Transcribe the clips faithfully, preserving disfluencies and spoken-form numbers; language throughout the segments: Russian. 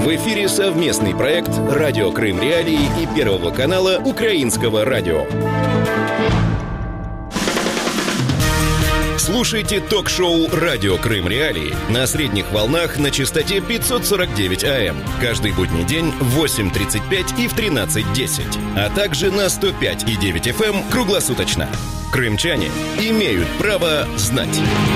В эфире совместный проект «Радио Крым Реалии» и Первого канала Украинского радио. Слушайте ток-шоу «Радио Крым Реалии» на средних волнах на частоте пятьсот сорок девять АМ каждый будний день в восемь тридцать пять и в тринадцать десять, а также на сто пять и девять эф эм круглосуточно. Крымчане имеют право знать.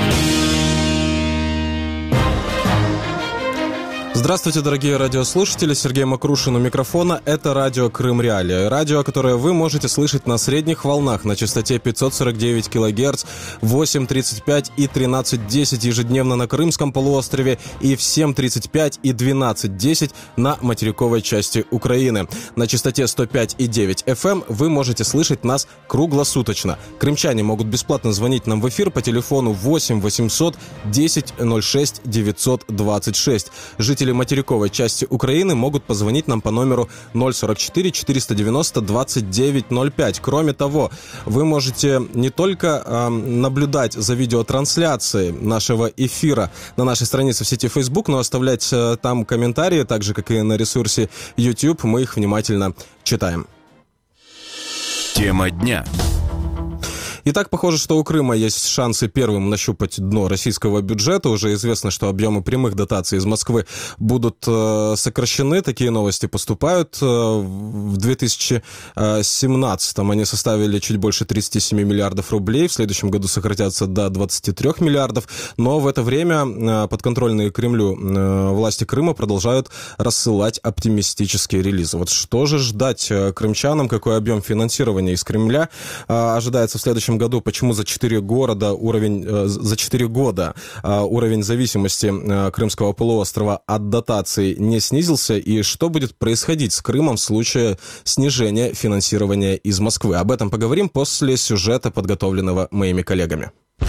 Здравствуйте, дорогие радиослушатели. Сергей Макрушин у микрофона. Это радио Крым Реалии. Радио, которое вы можете слышать на средних волнах на частоте пятьсот сорок девять килогерц, восемь тридцать пять и тринадцать десять ежедневно на Крымском полуострове и в семь тридцать пять и двенадцать десять на материковой части Украины. На частоте сто пять и девять эф эм вы можете слышать нас круглосуточно. Крымчане могут бесплатно звонить нам в эфир по телефону восемь восемьсот десять ноль шесть девятьсот двадцать шесть. Жители материковой части Украины могут позвонить нам по номеру ноль сорок четыре четыреста девяносто двадцать девять ноль пять. Кроме того, вы можете не только э, наблюдать за видеотрансляцией нашего эфира на нашей странице в сети Facebook, но оставлять э, там комментарии, так же, как и на ресурсе YouTube. Мы их внимательно читаем. Тема дня. Итак, похоже, что у Крыма есть шансы первым нащупать дно российского бюджета. Уже известно, что объемы прямых дотаций из Москвы будут э, сокращены. Такие новости поступают. В две тысячи семнадцатом они составили чуть больше тридцать семь миллиардов рублей. В следующем году сократятся до двадцать три миллиардов. Но в это время э, подконтрольные Кремлю э, власти Крыма продолжают рассылать оптимистические релизы. Вот что же ждать э, крымчанам? Какой объем финансирования из Кремля э, ожидается в следующем году, почему за четыре города уровень, э, за четыре года э, уровень зависимости э, Крымского полуострова от дотаций не снизился, и что будет происходить с Крымом в случае снижения финансирования из Москвы. Об этом поговорим после сюжета, подготовленного моими коллегами.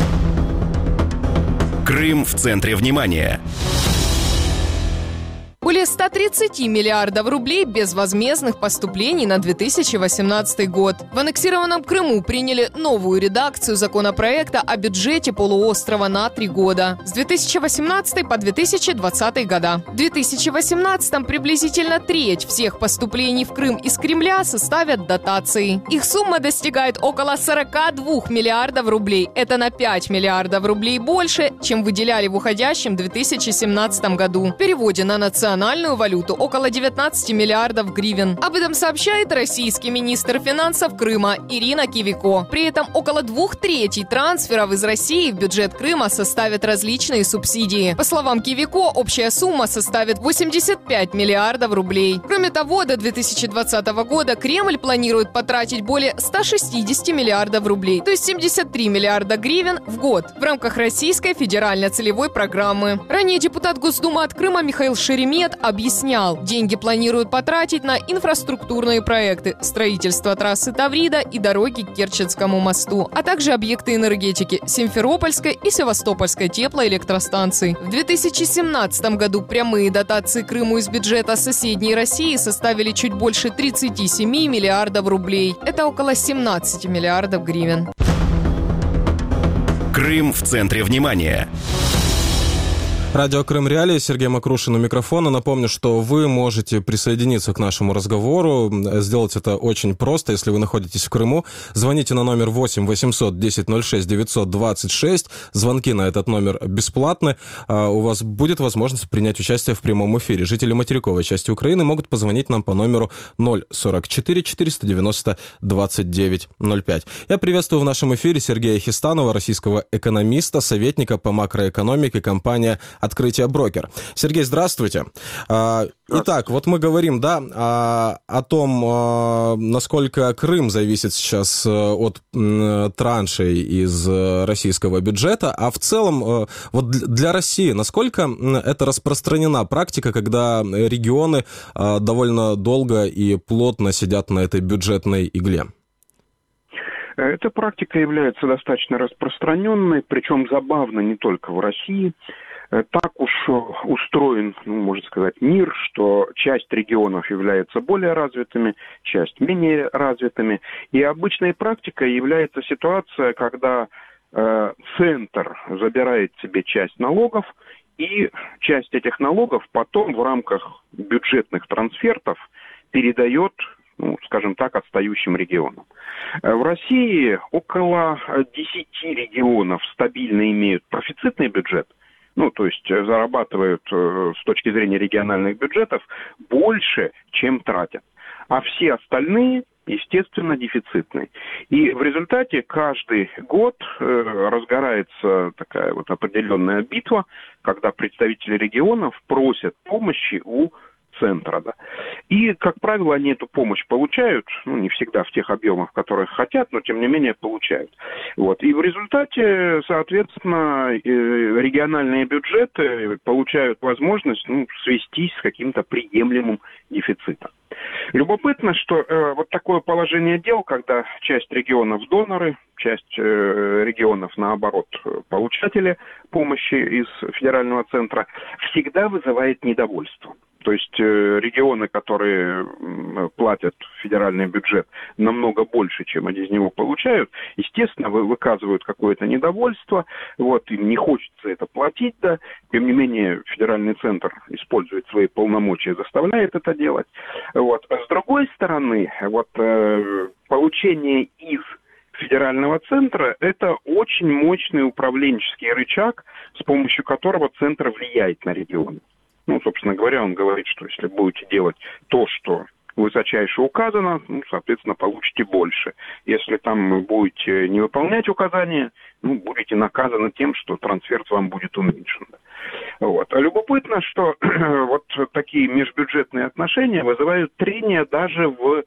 Крым в центре внимания. Более ста тридцати миллиардов рублей безвозмездных поступлений на две тысячи восемнадцатый год. В аннексированном Крыму приняли новую редакцию законопроекта о бюджете полуострова на три года. С две тысячи восемнадцатого по две тысячи двадцатый года. В две тысячи восемнадцатом приблизительно треть всех поступлений в Крым из Кремля составят дотации. Их сумма достигает около сорока двух миллиардов рублей. Это на пять миллиардов рублей больше, чем выделяли в уходящем две тысячи семнадцатом году. В переводе на национальную национальную валюту около девятнадцати миллиардов гривен. Об этом сообщает российский министр финансов Крыма Ирина Кивико. При этом около двух третей трансферов из России в бюджет Крыма составят различные субсидии. По словам Кивико, общая сумма составит восемьдесят пять миллиардов рублей. Кроме того, до две тысячи двадцатого года Кремль планирует потратить более ста шестидесяти миллиардов рублей, то есть семьдесят три миллиарда гривен в год в рамках российской федерально-целевой программы. Ранее депутат Госдумы от Крыма Михаил Шеремет объяснял, деньги планируют потратить на инфраструктурные проекты, строительство трассы Таврида и дороги к Керченскому мосту, а также объекты энергетики Симферопольской и Севастопольской теплоэлектростанций. В две тысячи семнадцатом году прямые дотации Крыму из бюджета соседней России составили чуть больше тридцати семи миллиардов рублей. Это около семнадцати миллиардов гривен. Крым в центре внимания. Радио Крым Реалии, Сергей Макрушин у микрофона. Напомню, что вы можете присоединиться к нашему разговору. Сделать это очень просто, если вы находитесь в Крыму. Звоните на номер восемь восемьсот десять ноль шесть девятьсот двадцать шесть. Звонки на этот номер бесплатны. У вас будет возможность принять участие в прямом эфире. Жители материковой части Украины могут позвонить нам по номеру ноль сорок четыре четыреста девяносто двадцать девять ноль пять. Я приветствую в нашем эфире Сергея Хистанова, российского экономиста, советника по макроэкономике, компания «Открытие Брокер». Сергей, здравствуйте. Итак, вот мы говорим, да, о том, насколько Крым зависит сейчас от траншей из российского бюджета, а в целом, вот для России, насколько это распространена практика, когда регионы довольно долго и плотно сидят на этой бюджетной игле? Эта практика является достаточно распространенной, причем забавно не только в России. Так уж устроен, ну, можно сказать, мир, что часть регионов является более развитыми, часть менее развитыми. И обычной практикой является ситуация, когда э, центр забирает себе часть налогов и часть этих налогов потом в рамках бюджетных трансфертов передает, ну, скажем так, отстающим регионам. В России около десяти регионов стабильно имеют профицитный бюджет, ну, то есть зарабатывают с точки зрения региональных бюджетов больше, чем тратят. А все остальные, естественно, дефицитные. И в результате каждый год э, разгорается такая вот определенная битва, когда представители регионов просят помощи у центра, да. И, как правило, они эту помощь получают, ну, не всегда в тех объемах, которых хотят, но, тем не менее, получают. Вот. И в результате, соответственно, региональные бюджеты получают возможность, ну, свестись с каким-то приемлемым дефицитом. Любопытно, что э, вот такое положение дел, когда часть регионов доноры, часть э, регионов, наоборот, получатели помощи из федерального центра, всегда вызывает недовольство. То есть э, регионы, которые э, платят в федеральный бюджет намного больше, чем они из него получают, естественно, вы, выказывают какое-то недовольство, вот, им не хочется это платить, да, тем не менее, федеральный центр использует свои полномочия, заставляет это делать. Вот. А с другой стороны, вот, э, получение из федерального центра – это очень мощный управленческий рычаг, с помощью которого центр влияет на регионы. Ну, собственно говоря, он говорит, что если будете делать то, что высочайше указано, ну, соответственно, получите больше. Если там будете не выполнять указания, ну, будете наказаны тем, что трансферт вам будет уменьшен. Вот. А любопытно, что вот такие межбюджетные отношения вызывают трения даже в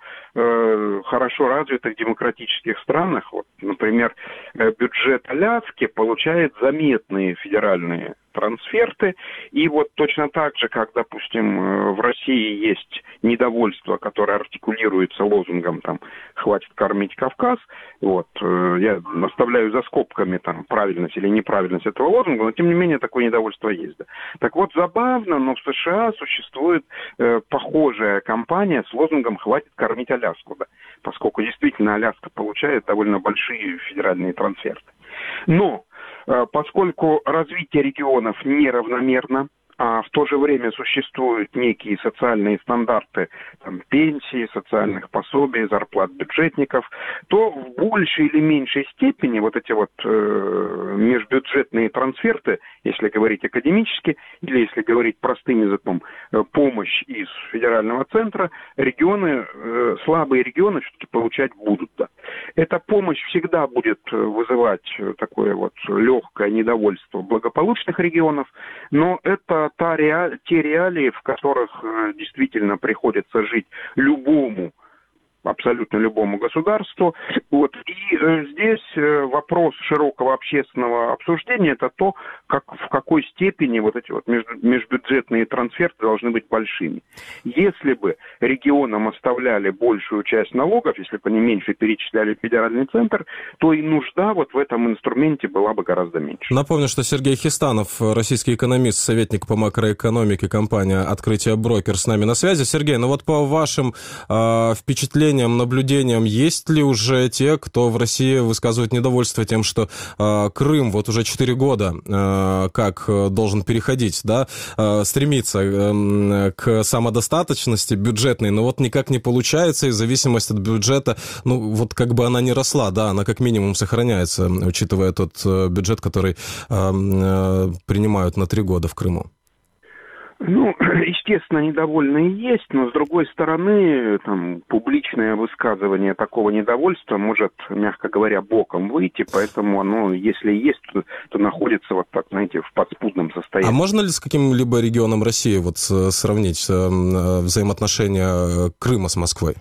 э, хорошо развитых демократических странах. Вот, например, бюджет Аляски получает заметные федеральные трансферты, и вот точно так же, как, допустим, в России есть недовольство, которое артикулируется лозунгом там «хватит кормить Кавказ», вот, я оставляю за скобками там правильность или неправильность этого лозунга, но тем не менее такое недовольство есть. Да. Так вот, забавно, но в США существует э, похожая кампания с лозунгом «хватит кормить Аляску», да, поскольку действительно Аляска получает довольно большие федеральные трансферты. Но поскольку развитие регионов неравномерно, а в то же время существуют некие социальные стандарты там, пенсии, социальных пособий, зарплат бюджетников, то в большей или меньшей степени вот эти вот э, межбюджетные трансферты, если говорить академически, или если говорить простым языком, э, помощь из федерального центра, регионы, э, слабые регионы все-таки получать будут. Да. Эта помощь всегда будет вызывать такое вот легкое недовольство благополучных регионов, но это Та реаль, те реалии, в которых э, действительно приходится жить любому, абсолютно любому государству. Вот. И э, здесь э, вопрос широкого общественного обсуждения – это то, как, в какой степени вот эти вот между, межбюджетные трансферты должны быть большими. Если бы регионам оставляли большую часть налогов, если бы они меньше перечисляли в федеральный центр, то и нужда вот в этом инструменте была бы гораздо меньше. Напомню, что Сергей Хистанов, российский экономист, советник по макроэкономике, компания «Открытие Брокер» с нами на связи. Сергей, ну вот по вашим э, впечатлениям, наблюдениям, есть ли уже те, кто в России высказывает недовольство тем, что э, Крым вот уже четыре года э, как должен переходить, да, э, стремиться э, к самодостаточности бюджетной, но вот никак не получается, и зависимость от бюджета, ну вот как бы она не росла, да, она как минимум сохраняется, учитывая тот э, бюджет, который э, э, принимают на три года в Крыму. Ну, естественно, недовольные есть, но, с другой стороны, там, публичное высказывание такого недовольства может, мягко говоря, боком выйти, поэтому оно, если есть, то, то находится вот так, знаете, в подспудном состоянии. А можно ли с каким-либо регионом России вот сравнить взаимоотношения Крыма с Москвой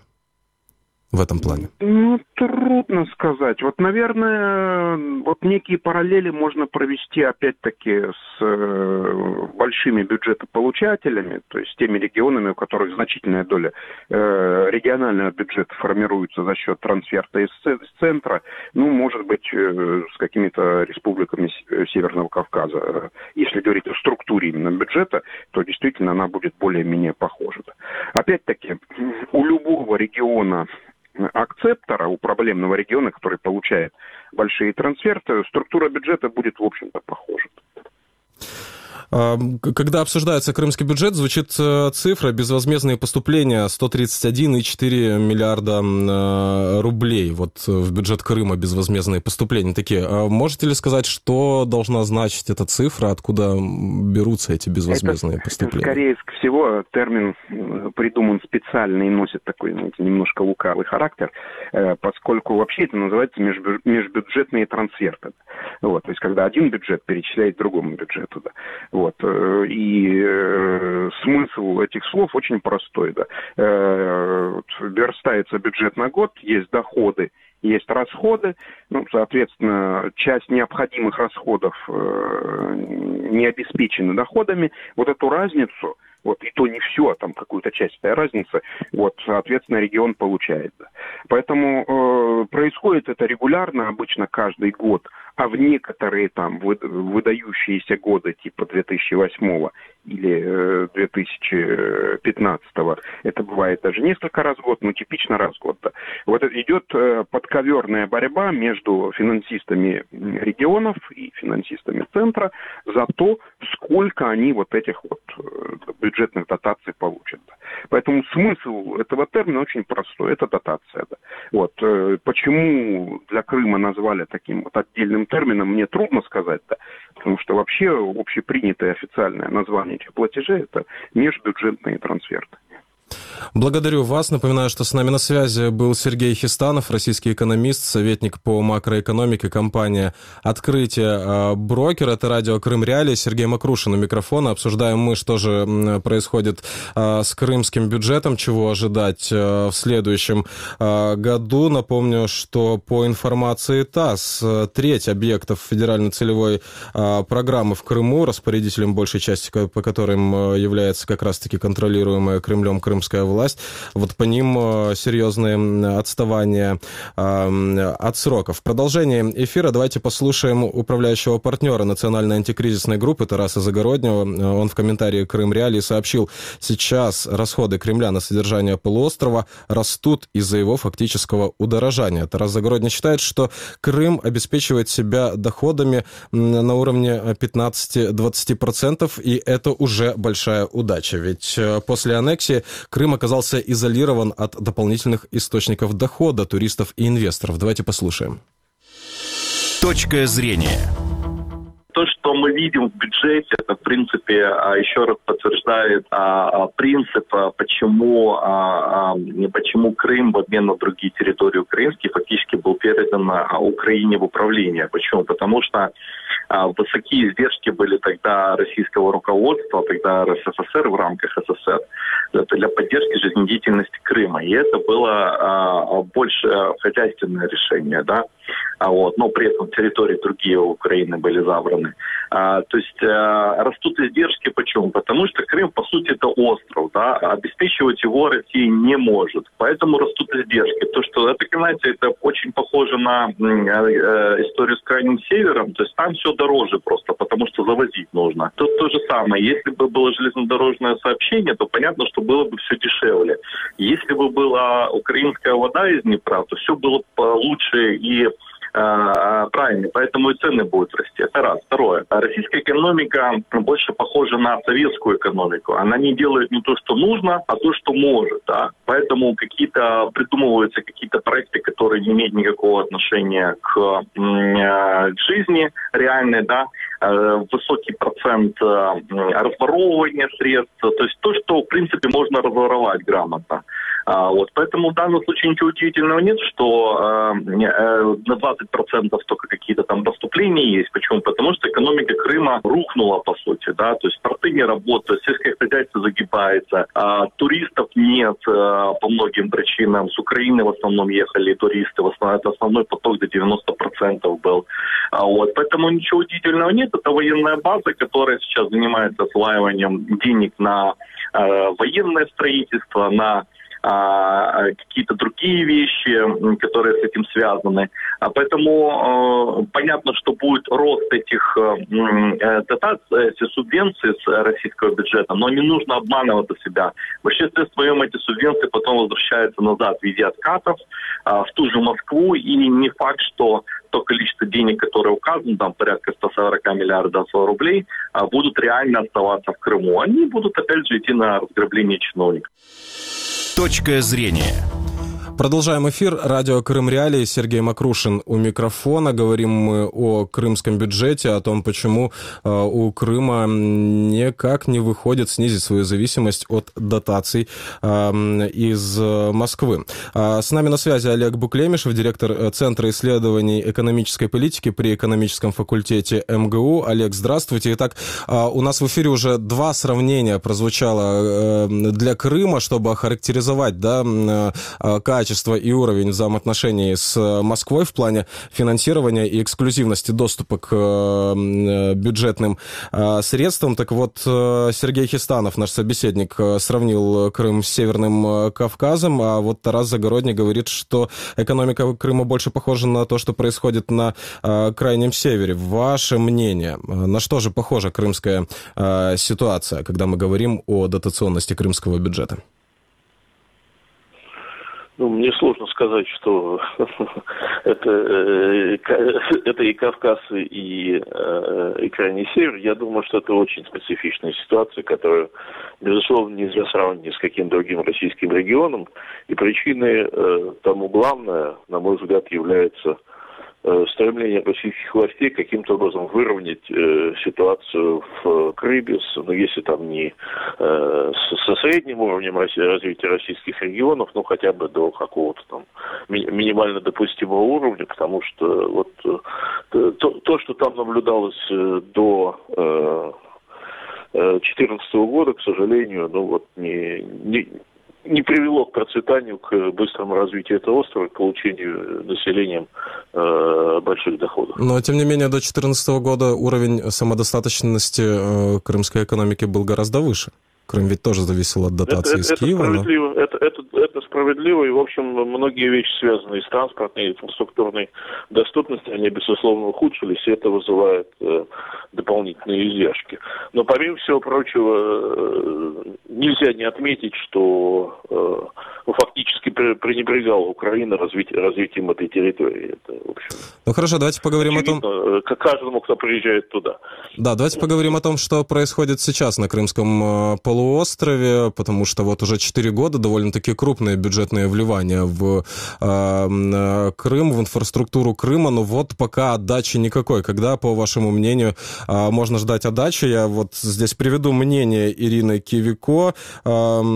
в этом плане? Ну, трудно сказать. Вот, наверное, вот некие параллели можно провести, опять-таки, с э, большими бюджетополучателями, то есть теми регионами, у которых значительная доля э, регионального бюджета формируется за счет трансферта из, из центра, ну, может быть, э, с какими-то республиками Северного Кавказа. Если говорить о структуре именно бюджета, то действительно она будет более-менее похожа. Опять-таки, у любого региона акцептора, у проблемного региона, который получает большие трансферты, структура бюджета будет, в общем-то, похожа. Когда обсуждается крымский бюджет, звучит цифра безвозмездные поступления сто тридцать один целых четыре миллиарда рублей. Вот в бюджет Крыма безвозмездные поступления такие. Можете ли сказать, что должна значить эта цифра, откуда берутся эти безвозмездные это, поступления? Скорее всего, термин придуман специально и носит такой, знаете, немножко лукавый характер, поскольку вообще это называется межбюджетные трансферты. Вот, то есть, когда один бюджет перечисляет другому бюджету. Да. Вот, и э, смысл этих слов очень простой. Да. Э, верстается бюджет на год, есть доходы, есть расходы. Ну, соответственно, часть необходимых расходов э, не обеспечена доходами. Вот эту разницу, вот, и то не все, а там какую-то часть этой разницы, вот, соответственно, регион получает. Да. Поэтому э, происходит это регулярно, обычно каждый год, а в некоторые там выдающиеся годы, типа две тысячи восьмого или две тысячи пятнадцатого, это бывает даже несколько раз в год, но типично раз в год. Да. Вот идет подковерная борьба между финансистами регионов и финансистами центра за то, сколько они вот этих вот бюджетных дотаций получат. Да. Поэтому смысл этого термина очень простой, это дотация. Да. Вот. Почему для Крыма назвали таким вот отдельным термином, мне трудно сказать, да, потому что вообще общепринятое официальное название этих платежей – это межбюджетные трансферты. Благодарю вас. Напоминаю, что с нами на связи был Сергей Хистанов, российский экономист, советник по макроэкономике, компания «Открытие Брокер». Это радио «Крым Реалии». Сергей Макрушин у микрофона. Обсуждаем мы, что же происходит с крымским бюджетом, чего ожидать в следующем году. Напомню, что по информации ТАСС, треть объектов федеральной целевой программы в Крыму, распорядителем большей части по которым является как раз-таки контролируемая Кремлем крымская власть, вот по ним серьезные отставания от сроков. В продолжение эфира давайте послушаем управляющего партнера национальной антикризисной группы Тараса Загороднего. Он в комментарии «Крым Реалии» сообщил, сейчас расходы Кремля на содержание полуострова растут из-за его фактического удорожания. Тарас Загородний считает, что Крым обеспечивает себя доходами на уровне пятнадцать-двадцать процентов, и это уже большая удача. Ведь после аннексии Крым оказался изолирован от дополнительных источников дохода туристов и инвесторов. Давайте послушаем. Точка зрения. То, что мы видим в бюджете, это, в принципе, еще раз подтверждает а, принцип, почему, а, почему Крым в обмен на другие территории украинские фактически был передан Украине в управление. Почему? Потому что а, высокие издержки были тогда российского руководства, тогда РСФСР в рамках СССР, для поддержки жизнедеятельности Крыма. И это было а, больше хозяйственное решение, да. А вот, но при этом территории другие Украины были забраны. А, то есть а, растут издержки. Почему? Потому что Крым, по сути, это остров, да, обеспечивать его Россия не может. Поэтому растут издержки. То, что это, знаете, это очень похоже на э, э, историю с Крайним Севером. То есть там все дороже просто, потому что завозить нужно. Тут то же самое. Если бы было железнодорожное сообщение, то понятно, что было бы все дешевле. Если бы была украинская вода из Днепра, то все было бы лучше и правильно, поэтому и цены будут расти. Это раз. Второе. Российская экономика больше похожа на советскую экономику. Она не делает не то, что нужно, а то, что может. Да? Поэтому какие-то придумываются какие-то проекты, которые не имеют никакого отношения к, к жизни реальной, да? Высокий процент разворовывания средств. То есть то, что, в принципе, можно разворовать грамотно. Вот. Поэтому в данном случае ничего удивительного нет, что на двадцать процентов только какие-то там поступления есть. Почему? Потому что экономика Крыма рухнула, по сути, да, то есть порты не работают, сельское хозяйство загибается, а, туристов нет а, по многим причинам. С Украины в основном ехали туристы, в основном, это основной поток до девяносто процентов был. А, вот, поэтому ничего удивительного нет. Это военная база, которая сейчас занимается осваиванием денег на а, военное строительство, на а, какие-то другие вещи, которые с этим связаны. А поэтому э, понятно, что будет рост этих э, дотаций, этих субвенций с российского бюджета, но не нужно обманывать себя. В большинстве своем эти субвенции потом возвращаются назад в виде откатов э, в ту же Москву, и не факт, что то количество денег, которое указано, там порядка сто сорок миллиардов рублей, э, будут реально оставаться в Крыму. Они будут опять же идти на разграбление чиновников. Точка зрения. Продолжаем эфир. Радио Крым Реалии. Сергей Макрушин у микрофона. Говорим мы о крымском бюджете, о том, почему э, у Крыма никак не выходит снизить свою зависимость от дотаций э, из Москвы. А с нами на связи Олег Буклемишев, директор Центра исследований экономической политики при экономическом факультете эм гэ у. Олег, здравствуйте. Итак, э, у нас в эфире уже два сравнения прозвучало э, для Крыма, чтобы охарактеризовать, да, э, качество и уровень взаимоотношений с Москвой в плане финансирования и эксклюзивности доступа к бюджетным средствам. Так вот, Сергей Хистанов, наш собеседник, сравнил Крым с Северным Кавказом, а вот Тарас Загородний говорит, что экономика Крыма больше похожа на то, что происходит на крайнем севере. Ваше мнение, на что же похожа крымская ситуация, когда мы говорим о дотационности крымского бюджета? Ну, мне сложно сказать, что это, это и Кавказ, и, и Крайний Север. Я думаю, что это очень специфичная ситуация, которую, безусловно, нельзя сравнить ни с каким другим российским регионом. И причиной тому главное, на мой взгляд, является стремление российских властей каким-то образом выровнять э, ситуацию в Крыме, ну, если там не э, со средним уровнем развития российских регионов, ну, хотя бы до какого-то там ми- минимально допустимого уровня, потому что вот э, то, то, что там наблюдалось э, до э, две тысячи четырнадцатого года, к сожалению, ну, вот не... не не привело к процветанию, к быстрому развитию этого острова, к получению населением э, больших доходов. Но, тем не менее, до две тысячи четырнадцатого года уровень самодостаточности э, крымской экономики был гораздо выше. Крым ведь тоже зависел от дотации из Киева. Это справедливо, но... это, это, это справедливо, и, в общем, многие вещи, связанные с транспортной и инфраструктурной доступностью, они, безусловно, ухудшились, и это вызывает э, дополнительные издержки. Но, помимо всего прочего, э, нельзя не отметить, что э, фактически пренебрегала Украина развить, развитием этой территории. Это, в общем, ну, хорошо, давайте поговорим очевидно, о том... К каждому, кто приезжает туда. Да, давайте поговорим о том, что происходит сейчас на Крымском полуострове. полуострове, потому что вот уже четыре года довольно-таки крупные бюджетные вливания в э, Крым, в инфраструктуру Крыма, но вот пока отдачи никакой. Когда, по вашему мнению, э, можно ждать отдачи? Я вот здесь приведу мнение Ирины Кивико. Э,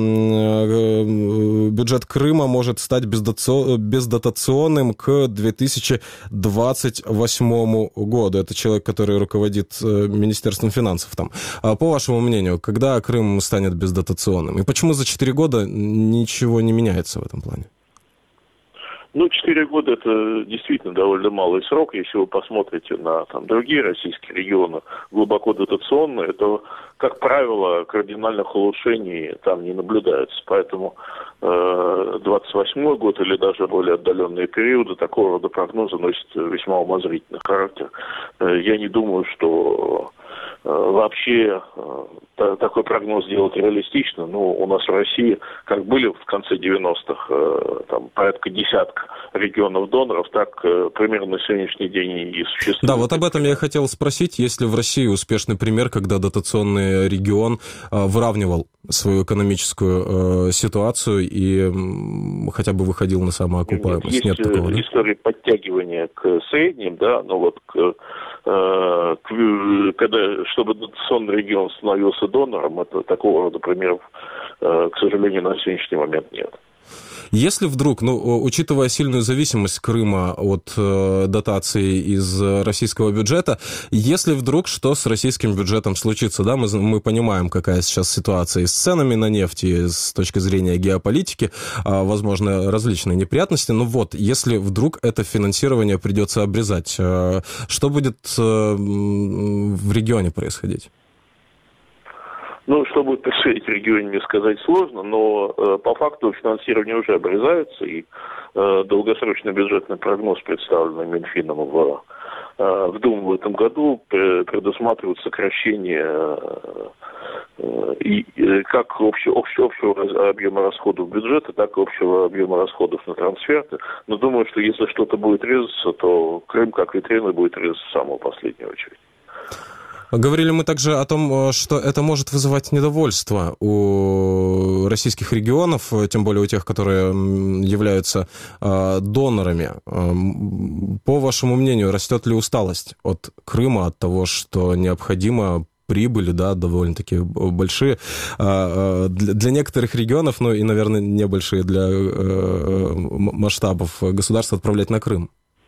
э, бюджет Крыма может стать бездотационным к две тысячи двадцать восьмому году. Это человек, который руководит Министерством финансов там. А по вашему мнению, когда Крым станет бездотационным? И почему за четыре года ничего не меняется в этом плане? Ну, четыре года – это действительно довольно малый срок. Если вы посмотрите на там, другие российские регионы, глубоко дотационные, то, как правило, кардинальных улучшений там не наблюдается. Поэтому э, двадцать восьмой год или даже более отдаленные периоды такого рода прогноза носят весьма умозрительный характер. Э, я не думаю, что вообще такой прогноз делать реалистично. Ну, у нас в России, как были в конце девяностых, там, порядка десятка регионов-доноров, так примерно на сегодняшний день и существует. Да, вот об этом я хотел спросить. Есть ли в России успешный пример, когда дотационный регион выравнивал свою экономическую ситуацию и хотя бы выходил на самоокупаемость? Есть, Нет такого, да? История подтягивания к средним, да, но вот к когда, чтобы дотационный регион становился донором, это такого рода примеров, к сожалению, на сегодняшний момент нет. Если вдруг, ну, учитывая сильную зависимость Крыма от э, дотации из российского бюджета, если вдруг что с российским бюджетом случится, да, мы, мы понимаем, какая сейчас ситуация и с ценами на нефть, и с точки зрения геополитики, э, возможно, различные неприятности, но вот, если вдруг это финансирование придется обрезать, э, что будет э, в регионе происходить? Ну, что будет происходить в регионе, мне сказать сложно, но э, по факту финансирование уже обрезается, и э, долгосрочный бюджетный прогноз, представленный Минфином в, э, в Думу в этом году, предусматривает сокращение э, и, и как общего, общего, общего объема расходов бюджета, так и общего объема расходов на трансферты. Но думаю, что если что-то будет резаться, то Крым как витрина будет резаться в самую последнюю очередь. Говорили мы также о том, что это может вызывать недовольство у российских регионов, тем более у тех, которые являются э, донорами. По вашему мнению, растет ли усталость от Крыма, от того, что необходимо прибыли, да, довольно-таки большие э, для, для некоторых регионов, ну и, наверное, небольшие для э, масштабов государства отправлять на Крым?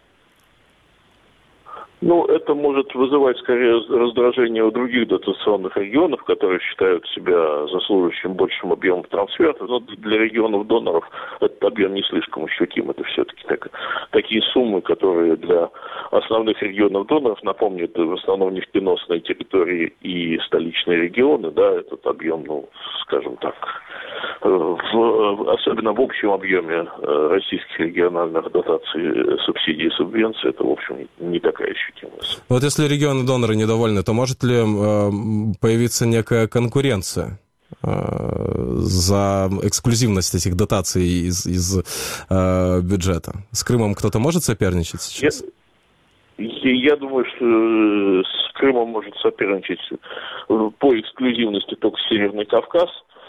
Ну, это может вызывать скорее раздражение у других дотационных регионов, которые считают себя заслуживающим большим объемом трансфертов. Но для регионов-доноров этот объем не слишком ощутим. Это все-таки так, такие суммы, которые для основных регионов-доноров, напомню, это в основном нефтеносные территории и столичные регионы, да, этот объем, ну, скажем так, в, особенно в общем объеме российских региональных дотаций, субсидий и субвенций, это, в общем, не такая ощутимость. Вот если регионы-доноры недовольны, то может ли э, появиться некая конкуренция э, за эксклюзивность этих дотаций из, из э, бюджета? С Крымом кто-то может соперничать сейчас? Я, я думаю, что с Крымом может соперничать по эксклюзивности только Северный Кавказ.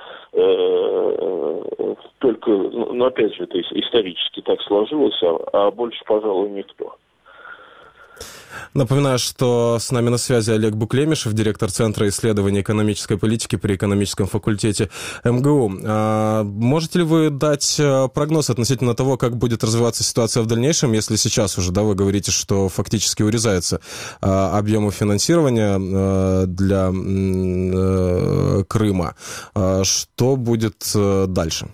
Только, ну, опять же, это исторически так сложилось, а, а больше, пожалуй, никто. Напоминаю, что с нами на связи Олег Буклемишев, директор Центра исследований экономической политики при экономическом факультете эм гэ у. А можете ли вы дать прогноз относительно того, как будет развиваться ситуация в дальнейшем, если сейчас уже, да, вы говорите, что фактически урезается а, объемы финансирования а, для а, Крыма? А, что будет а, дальше?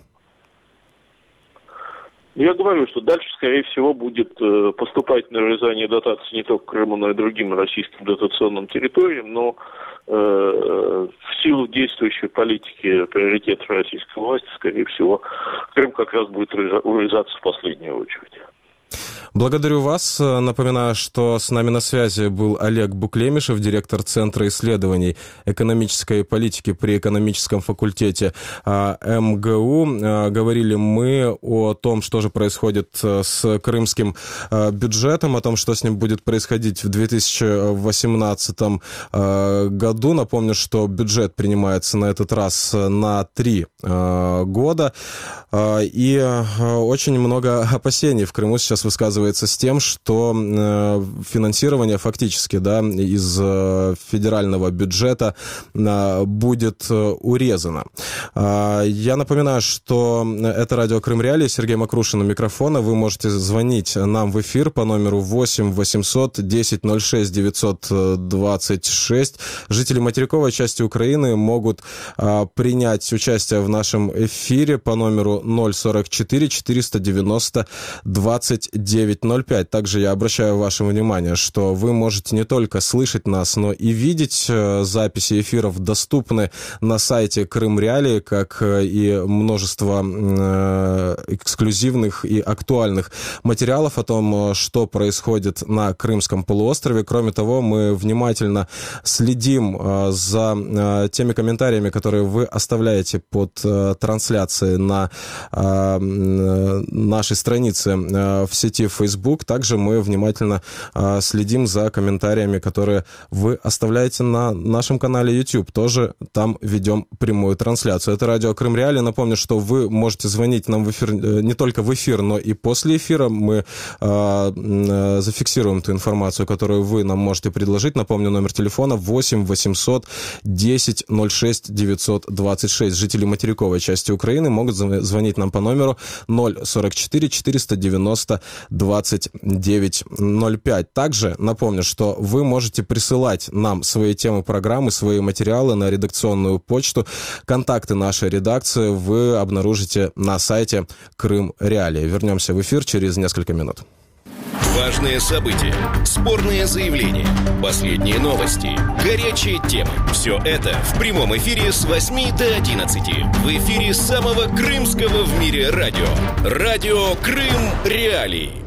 Я говорю, что дальше, скорее всего, будет э, поступательное урезание дотаций не только Крыму, но и другим российским дотационным территориям, но э, в силу действующей политики приоритетов российской власти, скорее всего, Крым как раз будет урезаться в последнюю очередь. Благодарю вас. Напоминаю, что с нами на связи был Олег Буклемишев, директор Центра исследований экономической политики при экономическом факультете эм гэ у. Говорили мы о том, что же происходит с крымским бюджетом, о том, что с ним будет происходить в две тысячи восемнадцатом году. Напомню, что бюджет принимается на этот раз на три года. И очень много опасений в Крыму сейчас высказывается с тем, что э, финансирование фактически, да, из э, федерального бюджета э, будет э, урезано. Э, я напоминаю, что это радио Крым Реалии, Сергей Макрушин у микрофона. Вы можете звонить нам в эфир по номеру восемь восемьсот десять ноль шесть девятьсот двадцать шесть. Жители материковой части Украины могут э, принять участие в нашем эфире по номеру ноль сорок четыре четыреста девяносто двадцать девять ноль пять. Также я обращаю ваше внимание, что вы можете не только слышать нас, но и видеть. Записи эфиров доступны на сайте Крым Реалии, как и множество эксклюзивных и актуальных материалов о том, что происходит на Крымском полуострове. Кроме того, мы внимательно следим за теми комментариями, которые вы оставляете под трансляцией на нашей странице в сети Facebook. Также мы внимательно э, следим за комментариями, которые вы оставляете на нашем канале YouTube. Тоже там ведем прямую трансляцию. Это радио Крым Реалии. Напомню, что вы можете звонить нам в эфир, э, не только в эфир, но и после эфира. Мы э, э, зафиксируем ту информацию, которую вы нам можете предложить. Напомню, номер телефона восемь восемьсот десять ноль шесть девятьсот двадцать шесть. Жители материковой части Украины могут звонить нам по номеру ноль сорок четыре четыреста девяносто двадцать девять ноль пять. Также напомню, что вы можете присылать нам свои темы программы, свои материалы на редакционную почту. Контакты нашей редакции вы обнаружите на сайте Крым Реалии. Вернемся в эфир через несколько минут. Важные события, спорные заявления, последние новости, горячие темы. Все это в прямом эфире с восьми до одиннадцати. В эфире самого крымского в мире радио. Радио Крым Реалии.